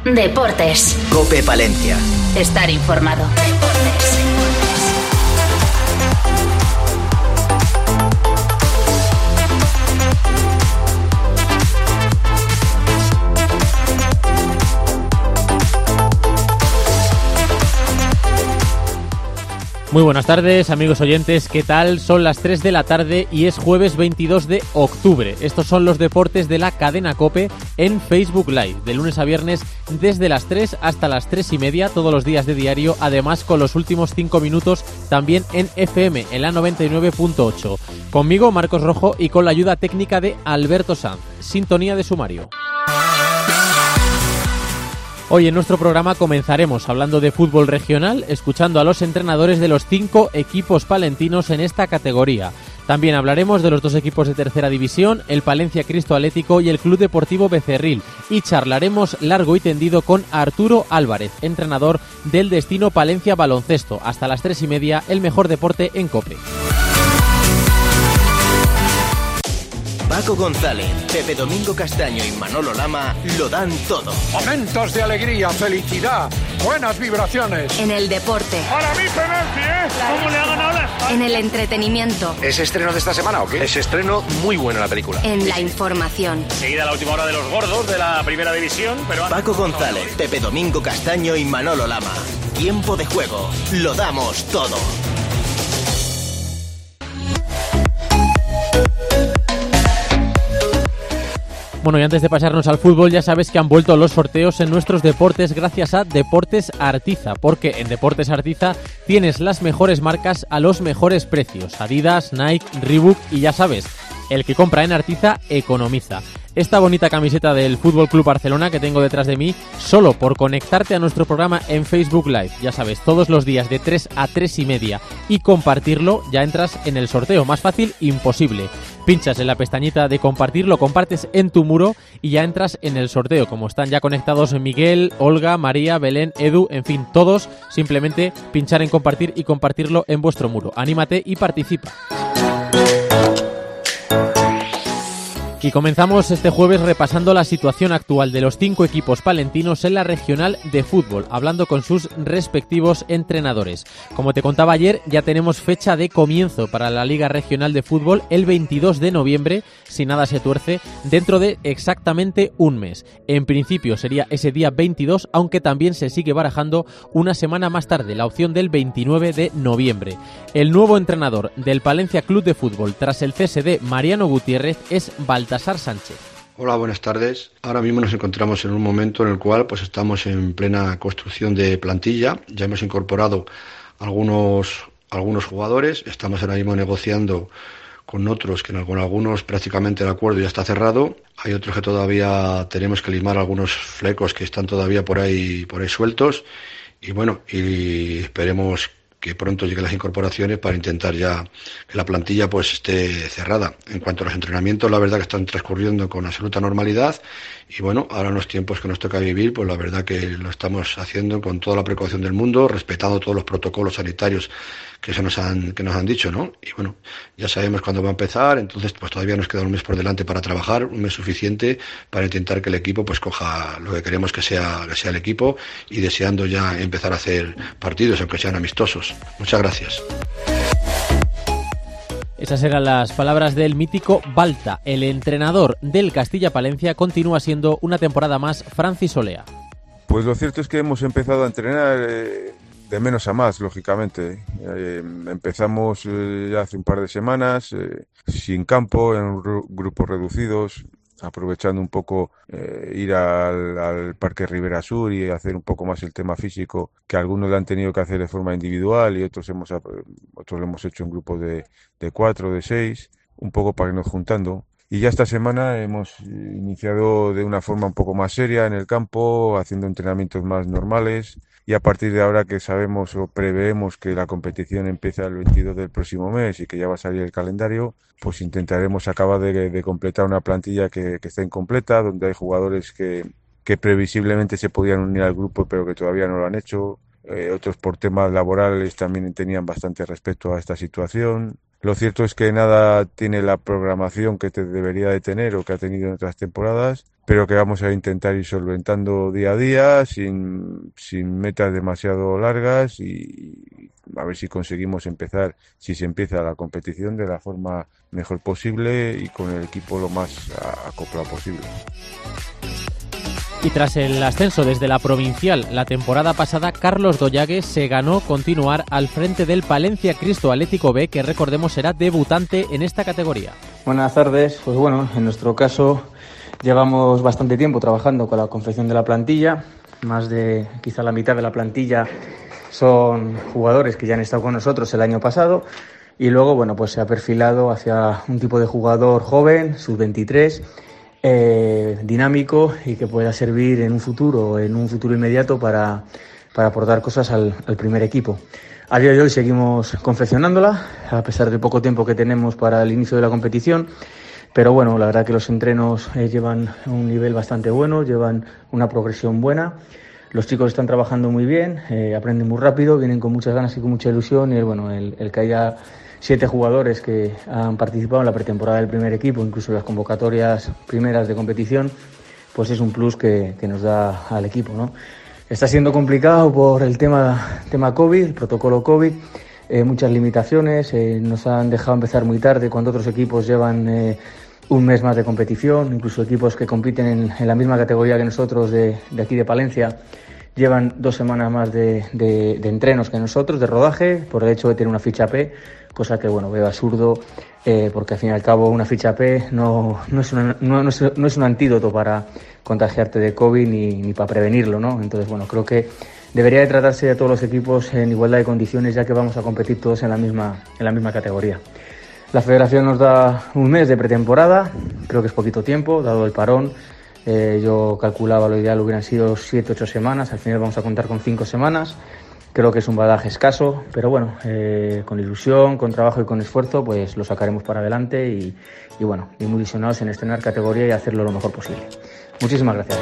Deportes. COPE Palencia. Estar informado. Deportes. Muy buenas tardes, amigos oyentes, ¿qué tal? Son las 3 de la tarde y es jueves 22 de octubre. Estos son los deportes de la cadena COPE en Facebook Live, de lunes a viernes desde las 3 hasta las 3:30, todos los días de diario, además con los últimos 5 minutos también en FM, en la 99.8. Conmigo, Marcos Rojo, y con la ayuda técnica de Alberto Sanz. Sintonía de sumario. Hoy en nuestro programa comenzaremos hablando de fútbol regional, escuchando a los entrenadores de los 5 equipos palentinos en esta categoría. También hablaremos de los 2 equipos de tercera división, el Palencia Cristo Atlético y el Club Deportivo Becerril. Y charlaremos largo y tendido con Arturo Álvarez, entrenador del Destino Palencia Baloncesto. Hasta las 3:30, el mejor deporte en COPE. Paco González, Pepe Domingo Castaño y Manolo Lama lo dan todo. Momentos de alegría, felicidad, buenas vibraciones. En el deporte. Para mí penalti, ¿eh? ¿Cómo le ha ganado la España? En el entretenimiento. ¿Es estreno de esta semana o qué? Es estreno muy bueno la película. En la información. Seguida la última hora de los gordos de la primera división, pero... Paco González, Pepe Domingo Castaño y Manolo Lama. Tiempo de juego. Lo damos todo. Bueno, y antes de pasarnos al fútbol, ya sabes que han vuelto los sorteos en nuestros deportes gracias a Deportes Artiza, porque en Deportes Artiza tienes las mejores marcas a los mejores precios. Adidas, Nike, Reebok y ya sabes, el que compra en Artiza economiza. Esta bonita camiseta del Fútbol Club Barcelona que tengo detrás de mí, solo por conectarte a nuestro programa en Facebook Live, ya sabes, todos los días de 3 a 3:30 y compartirlo, ya entras en el sorteo. Más fácil, imposible. Pinchas en la pestañita de compartir, lo compartes en tu muro y ya entras en el sorteo. Como están ya conectados Miguel, Olga, María, Belén, Edu, en fin, todos, simplemente pinchar en compartir y compartirlo en vuestro muro. Anímate y participa. Y comenzamos este jueves repasando la situación actual de los 5 equipos palentinos en la regional de fútbol, hablando con sus respectivos entrenadores. Como te contaba ayer, ya tenemos fecha de comienzo para la Liga Regional de Fútbol el 22 de noviembre, si nada se tuerce, dentro de exactamente un mes. En principio sería ese día 22, aunque también se sigue barajando una semana más tarde, la opción del 29 de noviembre. El nuevo entrenador del Palencia Club de Fútbol, tras el cese de Mariano Gutiérrez, es Baltasar Sánchez. Hola, buenas tardes. Ahora mismo nos encontramos en un momento en el cual pues estamos en plena construcción de plantilla. Ya hemos incorporado algunos jugadores. Estamos ahora mismo negociando con otros que con algunos prácticamente el acuerdo ya está cerrado. Hay otros que todavía tenemos que limar algunos flecos que están todavía por ahí sueltos. Y bueno, y esperemos que pronto lleguen las incorporaciones para intentar ya que la plantilla pues esté cerrada. En cuanto a los entrenamientos, la verdad que están transcurriendo con absoluta normalidad y bueno, ahora en los tiempos que nos toca vivir, pues la verdad que lo estamos haciendo con toda la precaución del mundo, respetando todos los protocolos sanitarios que nos han dicho, ¿no? Y bueno, ya sabemos cuándo va a empezar, entonces pues todavía nos queda un mes por delante para trabajar, un mes suficiente para intentar que el equipo pues coja lo que queremos que sea el equipo y deseando ya empezar a hacer partidos, aunque sean amistosos. Muchas gracias. Esas eran las palabras del mítico Balta. El entrenador del Castilla Palencia continúa siendo una temporada más Francis Olea. Pues lo cierto es que hemos empezado a entrenar de menos a más, lógicamente. Empezamos ya hace un par de semanas, sin campo, en grupos reducidos, aprovechando un poco ir al Parque Ribera Sur y hacer un poco más el tema físico, que algunos lo han tenido que hacer de forma individual y otros lo hemos hecho en grupos de 4, de 6, un poco para irnos juntando. Y ya esta semana hemos iniciado de una forma un poco más seria en el campo, haciendo entrenamientos más normales. Y a partir de ahora que sabemos o preveemos que la competición empieza el 22 del próximo mes y que ya va a salir el calendario, pues intentaremos acabar de completar una plantilla que está incompleta, donde hay jugadores que previsiblemente se podían unir al grupo pero que todavía no lo han hecho. Otros por temas laborales también tenían bastante respeto a esta situación. Lo cierto es que nada tiene la programación que te debería de tener o que ha tenido en otras temporadas, pero que vamos a intentar ir solventando día a día, sin metas demasiado largas, y a ver si conseguimos empezar, si se empieza la competición, de la forma mejor posible y con el equipo lo más acoplado posible. Y tras el ascenso desde la provincial la temporada pasada, Carlos Dollague se ganó continuar al frente del Palencia Cristo Atlético B, que recordemos será debutante en esta categoría. Buenas tardes. Pues bueno, en nuestro caso llevamos bastante tiempo trabajando con la confección de la plantilla. Más de quizá la mitad de la plantilla son jugadores que ya han estado con nosotros el año pasado, y luego bueno, pues se ha perfilado hacia un tipo de jugador joven, sub-23, dinámico, y que pueda servir en un futuro inmediato para aportar cosas al primer equipo. A día de hoy seguimos confeccionándola, a pesar del poco tiempo que tenemos para el inicio de la competición, pero bueno, la verdad que los entrenos llevan un nivel bastante bueno, llevan una progresión buena. Los chicos están trabajando muy bien, aprenden muy rápido, vienen con muchas ganas y con mucha ilusión, y bueno, el que haya 7 jugadores que han participado en la pretemporada del primer equipo, incluso en las convocatorias primeras de competición, pues es un plus que nos da al equipo, ¿no? Está siendo complicado por el tema COVID, el protocolo COVID, muchas limitaciones, nos han dejado empezar muy tarde cuando otros equipos llevan un mes más de competición, incluso equipos que compiten en la misma categoría que nosotros de aquí de Palencia llevan 2 semanas más de entrenos que nosotros, de rodaje, por el hecho de tener una ficha P, cosa que bueno, veo absurdo, porque al fin y al cabo una ficha P no es un antídoto para contagiarte de COVID ni para prevenirlo, ¿no? Entonces bueno, creo que debería de tratarse de todos los equipos en igualdad de condiciones, ya que vamos a competir todos en la misma categoría. La federación nos da un mes de pretemporada, creo que es poquito tiempo, dado el parón. Yo calculaba lo ideal hubieran sido 7-8 semanas, al final vamos a contar con 5 semanas. Creo que es un bagaje escaso, pero bueno, con ilusión, con trabajo y con esfuerzo, pues lo sacaremos para adelante y bueno, y muy ilusionados en estrenar categoría y hacerlo lo mejor posible. Muchísimas gracias.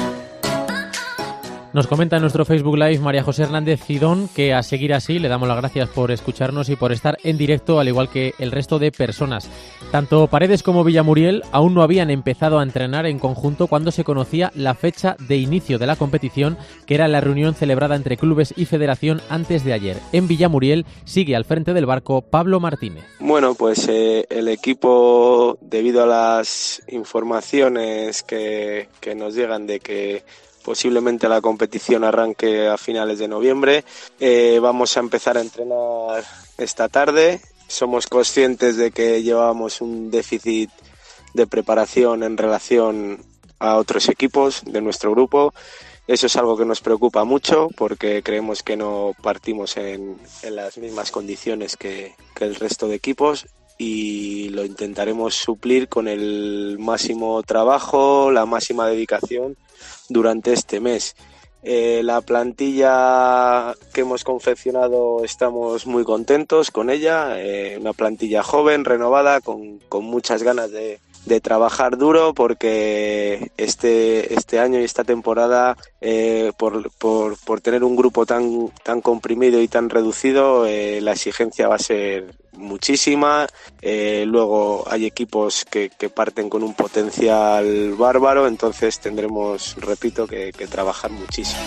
Nos comenta en nuestro Facebook Live María José Hernández Cidón que a seguir así, le damos las gracias por escucharnos y por estar en directo, al igual que el resto de personas. Tanto Paredes como Villamuriel aún no habían empezado a entrenar en conjunto cuando se conocía la fecha de inicio de la competición, que era la reunión celebrada entre clubes y federación antes de ayer. En Villamuriel sigue al frente del barco Pablo Martínez. Bueno, pues el equipo, debido a las informaciones que nos llegan de que posiblemente la competición arranque a finales de noviembre, vamos a empezar a entrenar esta tarde. Somos conscientes de que llevábamos un déficit de preparación en relación a otros equipos de nuestro grupo. Eso es algo que nos preocupa mucho porque creemos que no partimos en las mismas condiciones que el resto de equipos, y lo intentaremos suplir con el máximo trabajo, la máxima dedicación durante este mes. La plantilla que hemos confeccionado, estamos muy contentos con ella, una plantilla joven, renovada, con muchas ganas de trabajar duro, porque este año y esta temporada, por tener un grupo tan comprimido y tan reducido, la exigencia va a ser muchísima. Luego hay equipos que parten con un potencial bárbaro, entonces tendremos, repito, que trabajar muchísimo.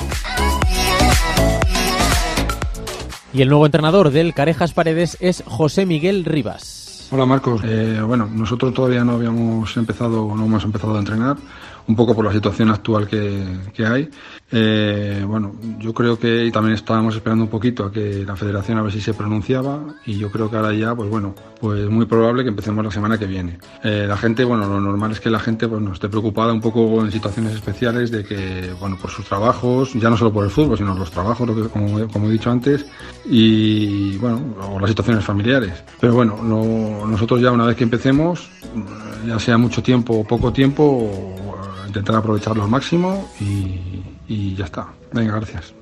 Y el nuevo entrenador del Carejas Paredes es José Miguel Rivas. Hola Marcos, bueno, nosotros todavía no hemos empezado a entrenar, un poco por la situación actual que hay. Bueno, yo creo que y también estábamos esperando un poquito a que la federación a ver si se pronunciaba, y yo creo que ahora ya, pues bueno, pues muy probable que empecemos la semana que viene. La gente, bueno, lo normal es que la gente pues no esté preocupada un poco en situaciones especiales de que, bueno, por sus trabajos, ya no solo por el fútbol, sino los trabajos, como he dicho antes, y bueno, o las situaciones familiares. Pero bueno, nosotros ya una vez que empecemos, ya sea mucho tiempo o poco tiempo, intentar aprovecharlo al máximo y ya está. Venga, gracias.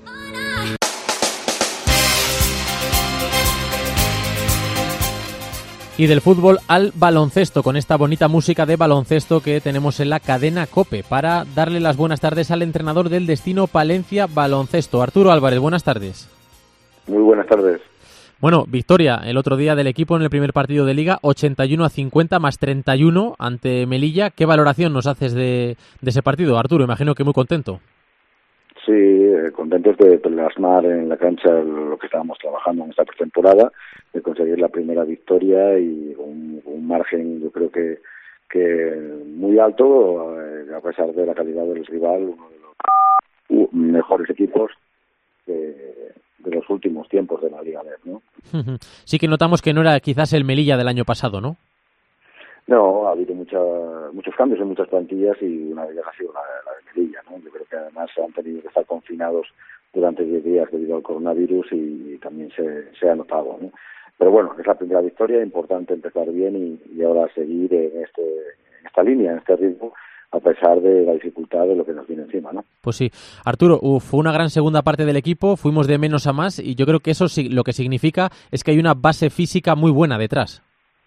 Y del fútbol al baloncesto, con esta bonita música de baloncesto que tenemos en la cadena COPE, para darle las buenas tardes al entrenador del Destino Palencia Baloncesto, Arturo Álvarez. Buenas tardes. Muy buenas tardes. Bueno, victoria el otro día del equipo en el primer partido de Liga, 81-50 más 31 ante Melilla. ¿Qué valoración nos haces de ese partido, Arturo? Imagino que muy contento. Sí, contentos de plasmar en la cancha lo que estábamos trabajando en esta pretemporada, de conseguir la primera victoria y un margen, yo creo que muy alto, a pesar de la calidad del rival, uno de los mejores equipos de los últimos tiempos de la Liga B, ¿no? Sí que notamos que no era quizás el Melilla del año pasado, ¿no? No, ha habido muchos cambios en muchas plantillas y una de ellas ha sido la de Melilla, ¿no? Yo creo que además han tenido que estar confinados durante 10 días debido al coronavirus y también se ha notado, ¿no? Pero bueno, es la primera victoria, importante empezar bien y ahora seguir en esta línea, en este ritmo, a pesar de la dificultad de lo que nos viene encima, ¿no? Pues sí. Arturo, fue una gran segunda parte del equipo, fuimos de menos a más y yo creo que eso lo que significa es que hay una base física muy buena detrás.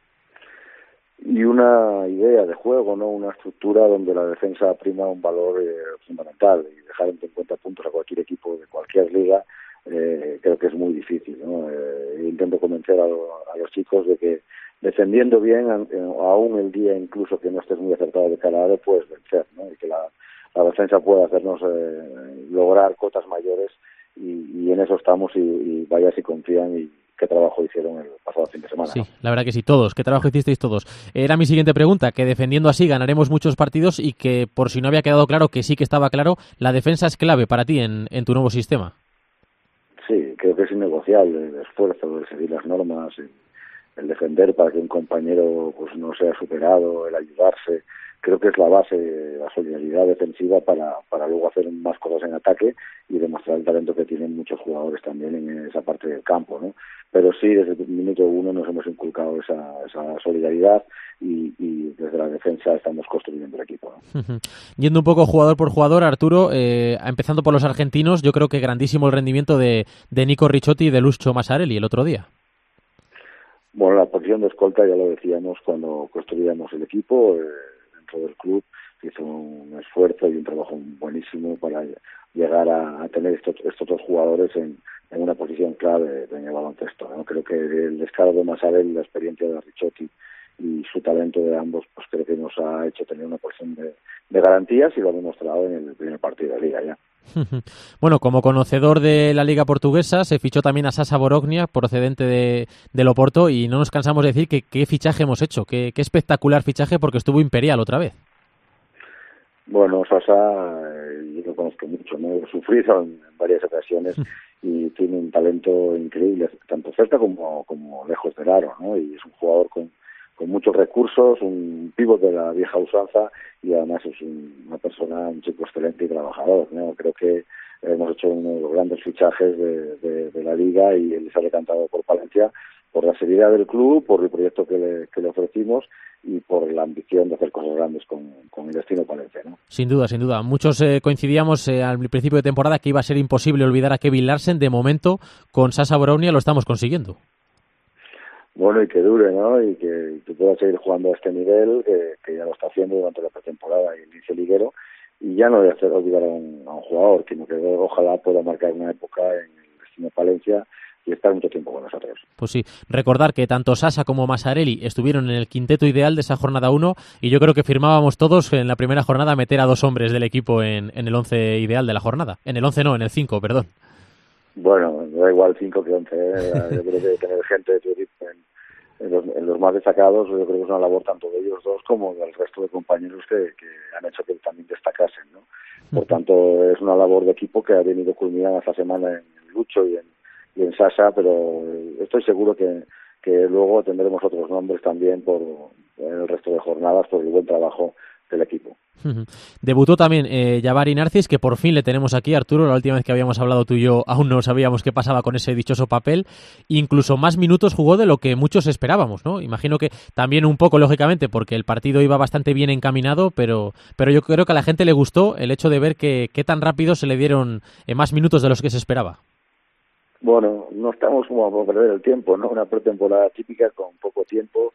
Y una idea de juego, ¿no? Una estructura donde la defensa prima un valor fundamental y dejar en 50 puntos a cualquier equipo de cualquier liga creo que es muy difícil, ¿no? Intento convencer a los chicos de que defendiendo bien, aún el día incluso que no estés muy acertado de cara a área, puedes vencer, ¿no? Y que la defensa puede hacernos lograr cotas mayores y en eso estamos y vaya si confían y qué trabajo hicieron el pasado fin de semana. Sí, la verdad que sí, todos. ¿Qué trabajo hicisteis todos? Era mi siguiente pregunta, que defendiendo así ganaremos muchos partidos y que, por si no había quedado claro, que sí que estaba claro, la defensa es clave para ti en tu nuevo sistema. Sí, creo que es innegociable el esfuerzo de seguir las normas, el defender para que un compañero pues no sea superado, el ayudarse. Creo que es la base, la solidaridad defensiva para luego hacer más cosas en ataque y demostrar el talento que tienen muchos jugadores también en esa parte del campo, ¿no? Pero sí, desde el minuto 1 nos hemos inculcado esa solidaridad y desde la defensa estamos construyendo el equipo, ¿no? Yendo un poco jugador por jugador, Arturo, empezando por los argentinos, yo creo que grandísimo el rendimiento de Nico Ricciotti y de Lucho Massarelli el otro día. Bueno, la posición de escolta ya lo decíamos cuando construíamos el equipo, dentro del club hizo un esfuerzo y un trabajo buenísimo para llegar a tener estos dos jugadores en una posición clave en el baloncesto, ¿no? Creo que el descaro de Massarelli, la experiencia de Ricciotti y su talento de ambos, pues creo que nos ha hecho tener una posición de garantías y lo ha demostrado en el primer partido de Liga ya. Bueno, como conocedor de la Liga Portuguesa, se fichó también a Sasa Borognia, procedente del Oporto, y no nos cansamos de decir que qué fichaje hemos hecho, qué espectacular fichaje, porque estuvo imperial otra vez. Bueno, Sasa, yo lo conozco mucho, ¿no? He sufrido en varias ocasiones y tiene un talento increíble, tanto cerca como lejos del aro, ¿no? Y es un jugador con muchos recursos, un pívot de la vieja usanza y además es una persona, un chico excelente y trabajador, ¿no? Creo que hemos hecho uno de los grandes fichajes de la Liga y él se ha decantado por Palencia, por la seriedad del club, por el proyecto que le ofrecimos y por la ambición de hacer cosas grandes con el destino Palencia, ¿no? Sin duda, sin duda. Muchos coincidíamos al principio de temporada que iba a ser imposible olvidar a Kevin Larsen. De momento, con Sasa Borognia lo estamos consiguiendo. Bueno, y que dure, ¿no? Y que pueda seguir jugando a este nivel, que ya lo está haciendo durante la pretemporada y el inicio liguero, y ya no de hacer olvidar a un jugador, sino que ojalá pueda marcar una época en el destino Palencia y estar mucho tiempo con nosotros. Pues sí, recordar que tanto Sasa como Massarelli estuvieron en el quinteto ideal de esa jornada 1 y yo creo que firmábamos todos en la primera jornada meter a 2 hombres del equipo en el 11 ideal de la jornada. En el 11 no, en el 5, perdón. Bueno, da igual 5 que 11, Yo creo que tener gente de tu equipo en los más destacados, yo creo que es una labor tanto de ellos dos como del resto de compañeros que han hecho que también destacasen, ¿no? Por tanto, es una labor de equipo que ha venido culminada esta semana en Lucho y en Sasa, pero estoy seguro que luego tendremos otros nombres también por el resto de jornadas por el buen trabajo del equipo. Debutó también Jabari Narcis, que por fin le tenemos aquí, Arturo. La última vez que habíamos hablado tú y yo aún no sabíamos qué pasaba con ese dichoso papel. Incluso más minutos jugó de lo que muchos esperábamos, ¿no? Imagino que también un poco, lógicamente, porque el partido iba bastante bien encaminado, pero yo creo que a la gente le gustó el hecho de ver que tan rápido se le dieron más minutos de los que se esperaba. Bueno, no estamos como a perder el tiempo, ¿no? Una pretemporada típica con poco tiempo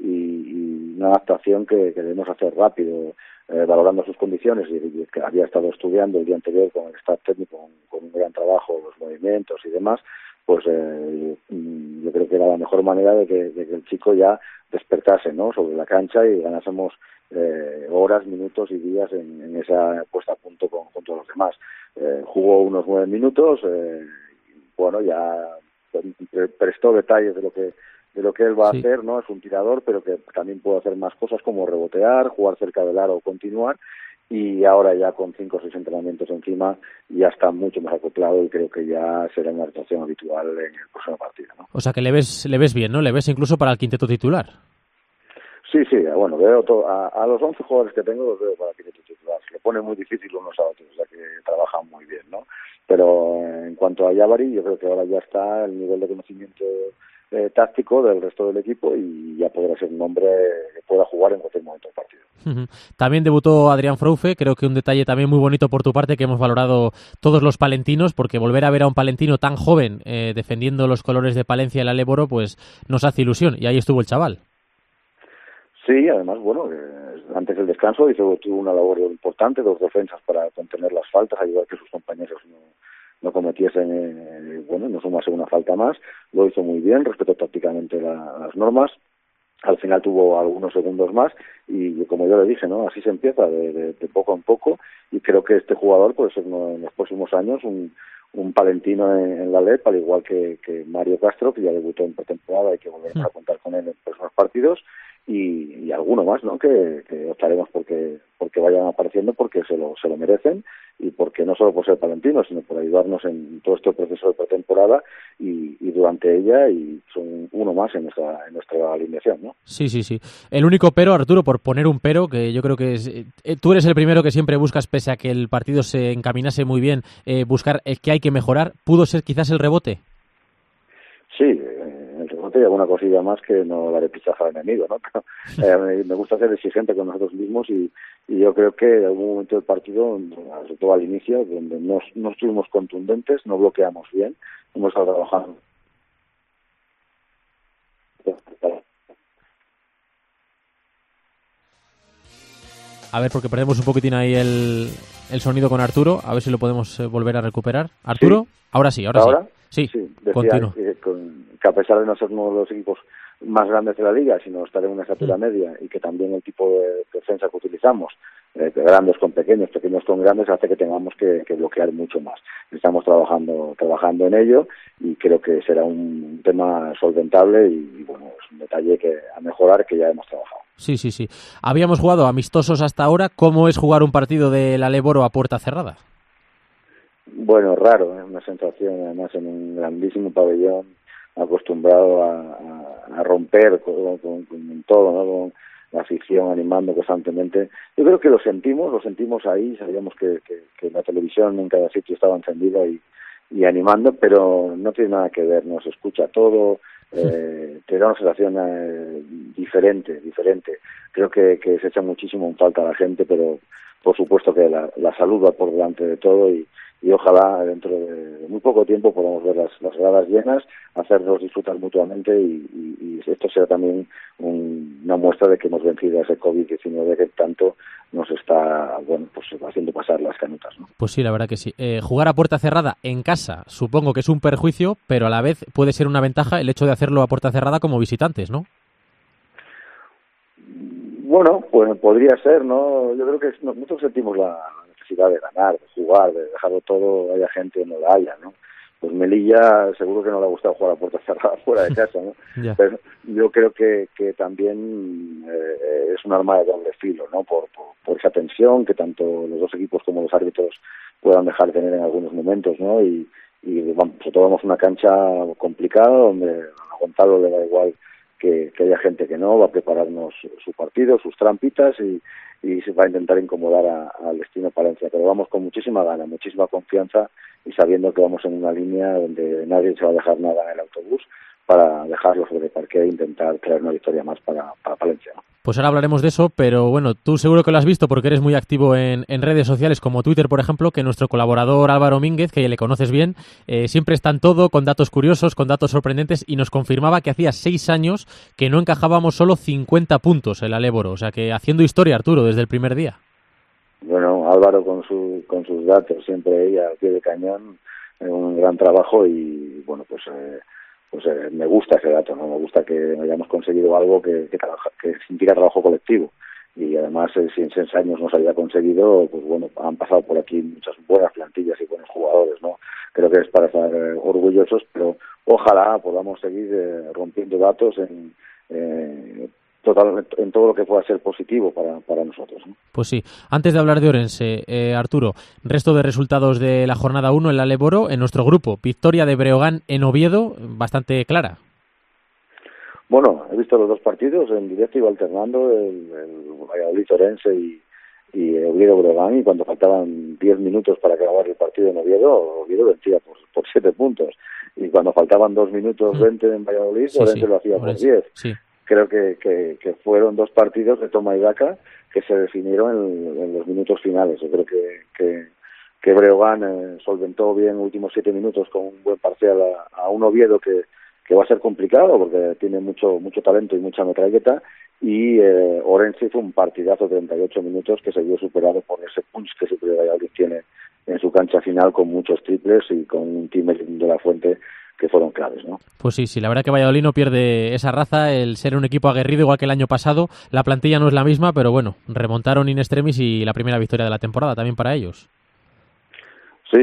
y una adaptación que debemos hacer rápido, valorando sus condiciones y que había estado estudiando el día anterior con el staff técnico con un gran trabajo, los movimientos y demás, pues yo creo que era la mejor manera de que el chico ya despertase, ¿no?, sobre la cancha y ganásemos horas, minutos y días en esa puesta a punto con todos los demás. Jugó unos 9 minutos, bueno, ya prestó detalles de lo que él va a hacer, ¿no? Es un tirador, pero que también puede hacer más cosas como rebotear, jugar cerca del aro o continuar, y ahora ya con 5 o 6 entrenamientos encima ya está mucho más acoplado y creo que ya será una actuación habitual en el próximo partido, ¿no? O sea que le ves bien, ¿no? Le ves incluso para el quinteto titular. Sí, bueno, veo a los 11 jugadores que tengo los veo para el quinteto titular. Se le pone muy difícil unos a otros, o sea que trabajan muy bien, ¿no? Pero en cuanto a Jabari, yo creo que ahora ya está el nivel de conocimiento táctico del resto del equipo y ya podrá ser un hombre que pueda jugar en cualquier momento del partido. También debutó Adrián Froufe, creo que un detalle también muy bonito por tu parte que hemos valorado todos los palentinos, porque volver a ver a un palentino tan joven defendiendo los colores de Palencia y el Aléboro, pues nos hace ilusión, y ahí estuvo el chaval. Sí, además, bueno, antes del descanso tuvo una labor importante, 2 defensas para contener las faltas, ayudar a que sus compañeros no cometiesen, no sumase una falta más. Lo hizo muy bien, respetó tácticamente las normas. Al final tuvo algunos segundos más y, como yo le dije, ¿no?, así se empieza de poco en poco, y creo que este jugador puede ser en los próximos años un palentino en la LEP, al igual que Mario Castro, que ya debutó en pretemporada y que volveremos a contar con él en próximos partidos, y alguno más, ¿no?, que optaremos porque vayan apareciendo, porque se lo merecen, y porque no solo por ser palentinos, sino por ayudarnos en todo este proceso de pretemporada y durante ella, y son uno más en nuestra alineación, ¿no? Sí. El único pero, Arturo, por poner un pero, que yo creo que tú eres el primero que siempre buscas, pese a que el partido se encaminase muy bien, buscar qué hay que mejorar, ¿pudo ser quizás el rebote? Sí, el rebote y alguna cosilla más que no daré pichaja al enemigo, ¿no? Pero, me gusta ser exigente con nosotros mismos y yo creo que en algún momento del partido, sobre todo al inicio, donde no estuvimos contundentes, no bloqueamos bien, hemos estado trabajando. A ver, porque perdemos un poquitín ahí el sonido con Arturo, a ver si lo podemos volver a recuperar. ¿Arturo? Sí. Ahora sí. Sí, decía que a pesar de no ser uno de los equipos más grandes de la liga, sino estar en una estatura media, y que también el tipo de defensa que utilizamos, grandes con pequeños, pequeños con grandes, hace que tengamos que bloquear mucho más. Estamos trabajando en ello y creo que será un tema solventable y bueno, es un detalle a mejorar que ya hemos trabajado. Sí. Habíamos jugado amistosos hasta ahora. ¿Cómo es jugar un partido del Aléboro a puerta cerrada? Bueno, raro, una sensación, además en un grandísimo pabellón, acostumbrado a romper con todo, ¿no?, con la afición animando constantemente. Yo creo que lo sentimos ahí, sabíamos que la televisión en cada sitio estaba encendida y animando, pero no tiene nada que ver, nos escucha todo, te da una sensación diferente. Creo que se echa muchísimo en falta a la gente, pero por supuesto que la salud va por delante de todo y ojalá dentro de muy poco tiempo podamos ver las gradas llenas, hacernos disfrutar mutuamente y esto será también una muestra de que hemos vencido a ese COVID-19 que tanto nos está haciendo pasar las canutas, ¿no? Pues sí, la verdad que sí. Jugar a puerta cerrada en casa supongo que es un perjuicio, pero a la vez puede ser una ventaja el hecho de hacerlo a puerta cerrada como visitantes, ¿no? Bueno, pues podría ser, ¿no? Yo creo que nosotros sentimos la necesidad de ganar, de jugar, de dejarlo todo, haya gente o no la haya, ¿no? Pues Melilla seguro que no le ha gustado jugar a puerta cerrada fuera de casa, ¿no? Yeah. Pero yo creo que también es un arma de doble filo, ¿no? Por esa tensión que tanto los dos equipos como los árbitros puedan dejar de tener en algunos momentos, ¿no? Y sobre todo vamos a una cancha complicada donde a Gonzalo le da igual que haya gente que no, va a prepararnos su partido, sus trampitas y se va a intentar incomodar al destino Palencia, pero vamos con muchísima gana, muchísima confianza y sabiendo que vamos en una línea donde nadie se va a dejar nada en el autobús para dejarlo sobre el parque e intentar traer una victoria más para Palencia, ¿no? Pues ahora hablaremos de eso, pero bueno, tú seguro que lo has visto porque eres muy activo en redes sociales como Twitter, por ejemplo, que nuestro colaborador Álvaro Mínguez, que ya le conoces bien, siempre está en todo, con datos curiosos, con datos sorprendentes, y nos confirmaba que hacía 6 años que no encajábamos solo 50 puntos el Aléboro, o sea que haciendo historia, Arturo, desde el primer día. Bueno, Álvaro con sus datos, siempre ella al pie de cañón, un gran trabajo y bueno, pues pues me gusta ese dato, ¿no? Me gusta que hayamos conseguido algo que significa trabajo colectivo. Y además, si en 6 años no se había conseguido, pues bueno, han pasado por aquí muchas buenas plantillas y buenos jugadores, ¿no? Creo que es para estar orgullosos, pero ojalá podamos seguir rompiendo datos en todo lo que pueda ser positivo para nosotros, ¿no? Pues sí. Antes de hablar de Orense, Arturo, resto de resultados de la jornada 1 en la Leboro, en nuestro grupo, victoria de Breogán en Oviedo, bastante clara. Bueno, he visto los 2 partidos en directo, iba alternando el Valladolid-Orense y Oviedo-Breogán, y cuando faltaban 10 minutos para acabar el partido en Oviedo vencía por 7 puntos. Y cuando faltaban 2 minutos 20 en Valladolid, Orense lo hacía por 10. Sí. Creo que fueron 2 partidos de toma y daca que se definieron en los minutos finales. Yo creo que Breogán solventó bien los últimos 7 minutos con un buen parcial a un Oviedo que va a ser complicado porque tiene mucho talento y mucha metralleta, y Orense hizo un partidazo de 38 minutos que se vio superado por ese punch que siempre Valladolid tiene en su cancha final, con muchos triples y con un team de la Fuente que fueron claves, ¿no? Pues sí, la verdad que Valladolid no pierde esa raza, el ser un equipo aguerrido igual que el año pasado. La plantilla no es la misma, pero bueno, remontaron in extremis y la primera victoria de la temporada también para ellos. Sí,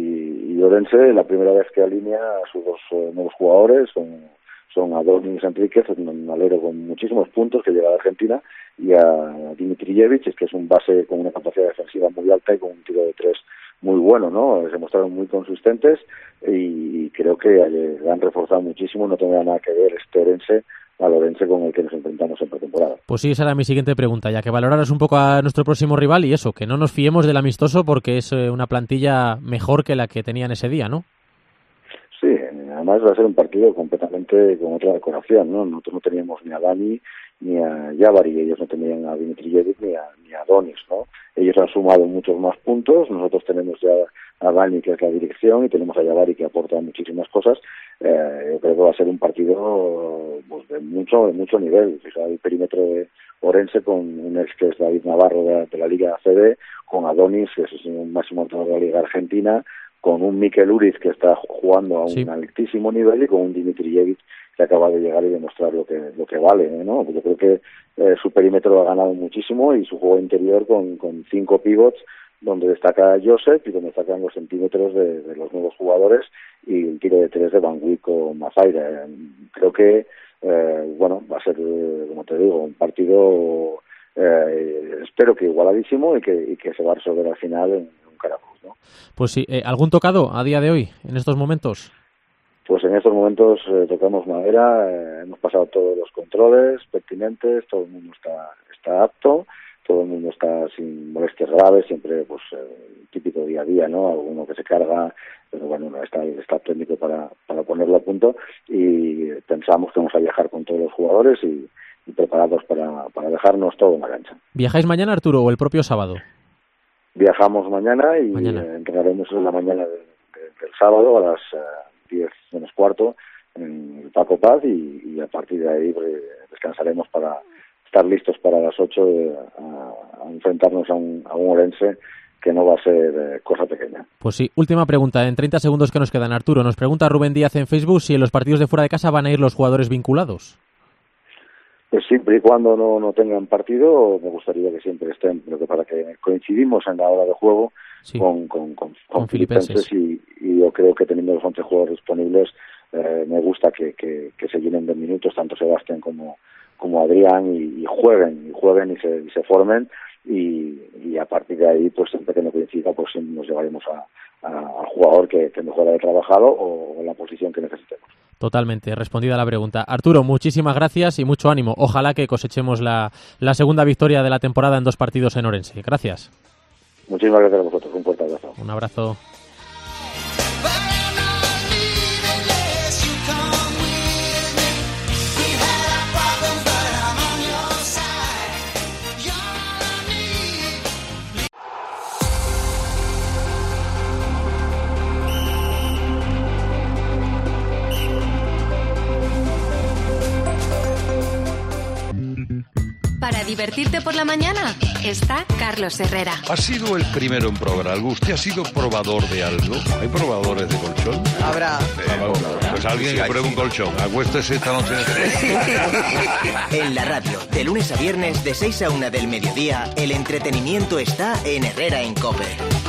y Orense, la primera vez que alinea a sus 2 nuevos jugadores, son a Adonis Enríquez, un alero con muchísimos puntos que llega de Argentina, y a Dimitrijevic, que es un base con una capacidad defensiva muy alta y con un tiro de 3 muy bueno, ¿no? Se mostraron muy consistentes y creo que han reforzado muchísimo. No tendrá nada que ver este Orense al Orense con el que nos enfrentamos en pretemporada. Pues sí, esa era mi siguiente pregunta, ya que valoraras un poco a nuestro próximo rival y eso, que no nos fiemos del amistoso porque es una plantilla mejor que la que tenían ese día, ¿no? Sí, además va a ser un partido completamente con otra decoración, ¿no? Nosotros no teníamos ni a Dani ni a Jabari, ellos no tenían a Dimitrijevic ni a Adonis, ¿no? Ellos han sumado muchos más puntos, nosotros tenemos ya a Dani, que es la dirección, y tenemos a Jabari, que aporta muchísimas cosas. Yo creo que va a ser un partido pues, de mucho nivel. Fija el perímetro de Orense con un ex que es David Navarro de la Liga ACB, con Adonis, que es un máximo anotador de la Liga Argentina, con un Mikel Uriz que está jugando a un altísimo nivel, y con un Dimitrijevic que acaba de llegar y demostrar lo que vale, ¿no? Yo creo que su perímetro lo ha ganado muchísimo, y su juego interior con 5 pivots, donde destaca Josep y donde destacan los centímetros de los nuevos jugadores, y el tiro de 3 de Van Wyck o Mazaira. Creo que va a ser, como te digo, un partido espero que igualadísimo y que se va a resolver al final en un Caracruz, ¿no? Pues sí, ¿algún tocado a día de hoy, en estos momentos? Pues en estos momentos tocamos madera, hemos pasado todos los controles pertinentes, todo el mundo está apto, todo el mundo está sin molestias graves, siempre pues típico día a día, ¿no? Alguno que se carga, pero bueno, está el staff técnico para ponerlo a punto, y pensamos que vamos a viajar con todos los jugadores y preparados para dejarnos todo en la cancha. ¿Viajáis mañana, Arturo, o el propio sábado? Viajamos mañana y entrenaremos en la mañana del sábado a las 10 menos cuarto en el Paco Paz, y a partir de ahí descansaremos para estar listos para las 8 a enfrentarnos a un Orense que no va a ser cosa pequeña. Pues sí, última pregunta, en 30 segundos que nos quedan, Arturo. Nos pregunta Rubén Díaz en Facebook si en los partidos de fuera de casa van a ir los jugadores vinculados. Pues siempre y cuando no tengan partido, me gustaría que siempre estén, pero que para que coincidimos en la hora de juego con Filipenses, y yo creo que teniendo los 11 jugadores disponibles, me gusta que se llenen de minutos tanto Sebastián como Adrián, y jueguen y se formen, y a partir de ahí, pues siempre que no coincida, pues nos llevaremos al jugador que mejor haya trabajado o en la posición que necesitemos. Totalmente, respondida la pregunta. Arturo, muchísimas gracias y mucho ánimo. Ojalá que cosechemos la segunda victoria de la temporada en 2 partidos en Orense. Gracias. Muchísimas gracias a vosotros. Un fuerte abrazo. Un abrazo. Para divertirte por la mañana? Está Carlos Herrera. ¿Ha sido el primero en probar algo? ¿Usted ha sido probador de algo? ¿Hay probadores de colchón? Habrá. Pues alguien que pruebe un colchón. Acuéstese esta noche. En la radio, de lunes a viernes, de 6 a 1 del mediodía, el entretenimiento está en Herrera en COPE.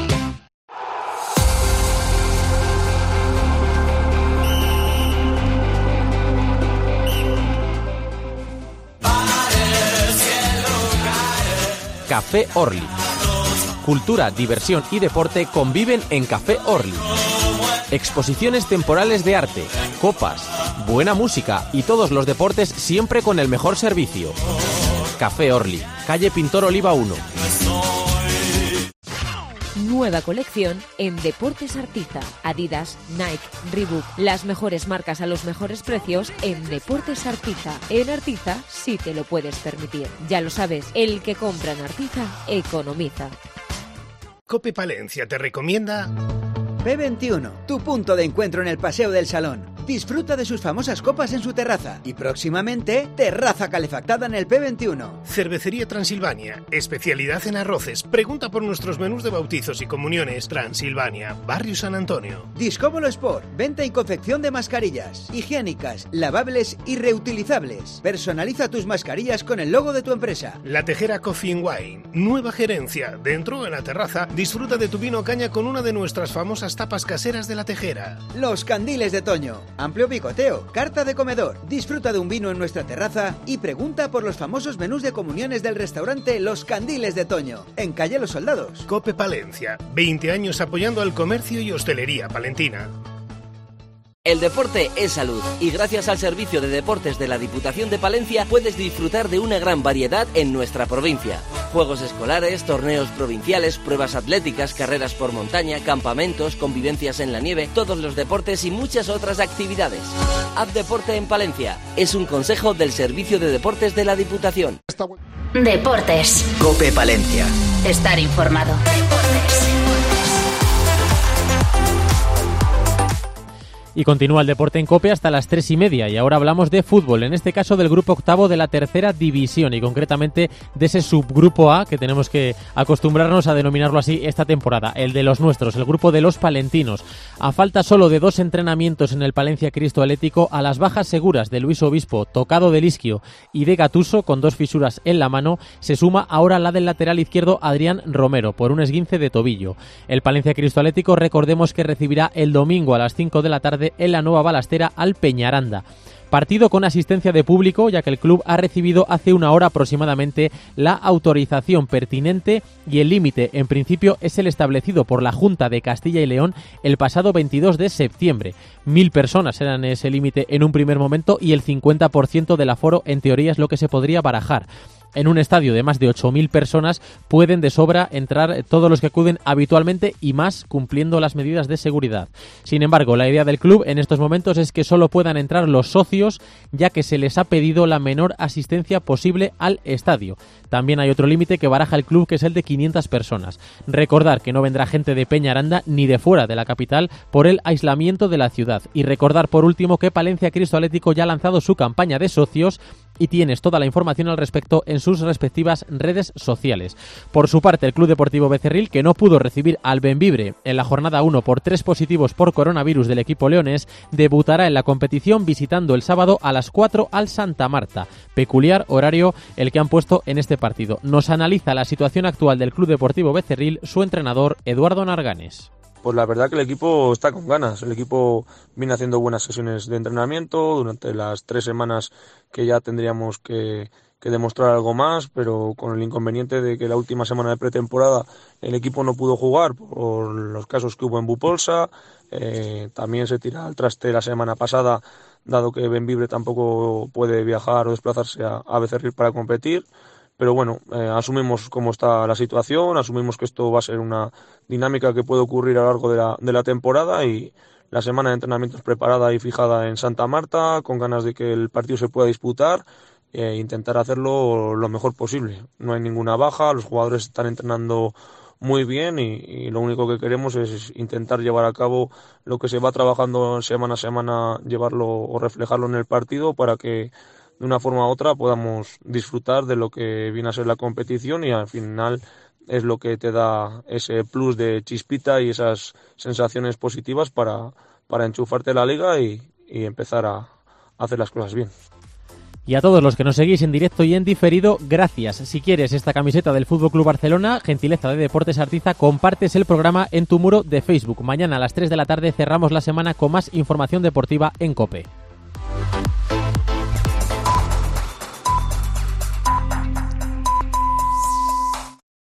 Café Orly. Cultura, diversión y deporte conviven en Café Orly. Exposiciones temporales de arte, copas, buena música y todos los deportes siempre con el mejor servicio. Café Orly, calle Pintor Oliva 1. Nueva colección en Deportes Artiza. Adidas, Nike, Reebok. Las mejores marcas a los mejores precios en Deportes Artiza. En Artiza sí te lo puedes permitir. Ya lo sabes, el que compra en Artiza economiza. Cope Palencia te recomienda P21, tu punto de encuentro en el Paseo del Salón. Disfruta de sus famosas copas en su terraza y próximamente terraza calefactada en el P21. Cervecería Transilvania, especialidad en arroces. Pregunta por nuestros menús de bautizos y comuniones. Transilvania, Barrio San Antonio. Discóbolo Sport, venta y confección de mascarillas, higiénicas, lavables y reutilizables. Personaliza tus mascarillas con el logo de tu empresa. La Tejera Coffee and Wine, nueva gerencia. Dentro en la terraza, disfruta de tu vino caña con una de nuestras famosas tapas caseras de La Tejera. Los Candiles de Toño. Amplio picoteo, carta de comedor. Disfruta de un vino en nuestra terraza y pregunta por los famosos menús de comuniones del restaurante Los Candiles de Toño, en calle Los Soldados. Cope Palencia, 20 años apoyando al comercio y hostelería palentina. El deporte es salud y gracias al servicio de deportes de la Diputación de Palencia puedes disfrutar de una gran variedad en nuestra provincia. Juegos escolares, torneos provinciales, pruebas atléticas, carreras por montaña, campamentos, convivencias en la nieve, todos los deportes y muchas otras actividades. Haz deporte en Palencia. Es un consejo del Servicio de Deportes de la Diputación. Deportes. COPE Palencia. Estar informado. Y continúa el deporte en COPE hasta las 3:30 y ahora hablamos de fútbol, en este caso del grupo octavo de la tercera división y concretamente de ese subgrupo A que tenemos que acostumbrarnos a denominarlo así esta temporada, el de los nuestros, el grupo de los palentinos. A falta solo de 2 entrenamientos en el Palencia Cristo Atlético, a las bajas seguras de Luis Obispo, tocado del isquio y de Gattuso con 2 fisuras en la mano, se suma ahora la del lateral izquierdo Adrián Romero por un esguince de tobillo. El Palencia Cristo Atlético, recordemos que recibirá el domingo a las 5 de la tarde en la Nueva Balastera al Peñaranda. Partido con asistencia de público, ya que el club ha recibido hace una hora aproximadamente la autorización pertinente y el límite, en principio, es el establecido por la Junta de Castilla y León el pasado 22 de septiembre. 1.000 personas eran ese límite en un primer momento y el 50% del aforo, en teoría, es lo que se podría barajar. En un estadio de más de 8.000 personas pueden de sobra entrar todos los que acuden habitualmente y más cumpliendo las medidas de seguridad. Sin embargo, la idea del club en estos momentos es que solo puedan entrar los socios, ya que se les ha pedido la menor asistencia posible al estadio. También hay otro límite que baraja el club, que es el de 500 personas. Recordar que no vendrá gente de Peñaranda ni de fuera de la capital por el aislamiento de la ciudad. Y recordar por último que Palencia Cristo Atlético ya ha lanzado su campaña de socios y tienes toda la información al respecto en sus respectivas redes sociales. Por su parte, el Club Deportivo Becerril, que no pudo recibir al Bembibre en la jornada 1 por 3 positivos por coronavirus del equipo leonés, debutará en la competición visitando el sábado a las 4 al Santa Marta. Peculiar horario el que han puesto en este partido. Nos analiza la situación actual del Club Deportivo Becerril su entrenador Eduardo Narganes. Pues la verdad que el equipo está con ganas. El equipo viene haciendo buenas sesiones de entrenamiento durante las 3 semanas que ya tendríamos que demostrar algo más, pero con el inconveniente de que la última semana de pretemporada el equipo no pudo jugar por los casos que hubo en Bupolsa. También se tira al traste la semana pasada, dado que Bembibre tampoco puede viajar o desplazarse a Becerril para competir. Pero bueno, asumimos cómo está la situación, asumimos que esto va a ser una dinámica que puede ocurrir a lo largo de la temporada y la semana de entrenamientos preparada y fijada en Santa Marta, con ganas de que el partido se pueda disputar e intentar hacerlo lo mejor posible. No hay ninguna baja, los jugadores están entrenando muy bien y lo único que queremos es intentar llevar a cabo lo que se va trabajando semana a semana, llevarlo o reflejarlo en el partido para que de una forma u otra podamos disfrutar de lo que viene a ser la competición, y al final es lo que te da ese plus de chispita y esas sensaciones positivas para enchufarte la liga y empezar a hacer las cosas bien. Y a todos los que nos seguís en directo y en diferido, gracias. Si quieres esta camiseta del FC Barcelona, gentileza de Deportes Artiza, compartes el programa en tu muro de Facebook. Mañana a las 3 de la tarde cerramos la semana con más información deportiva en COPE.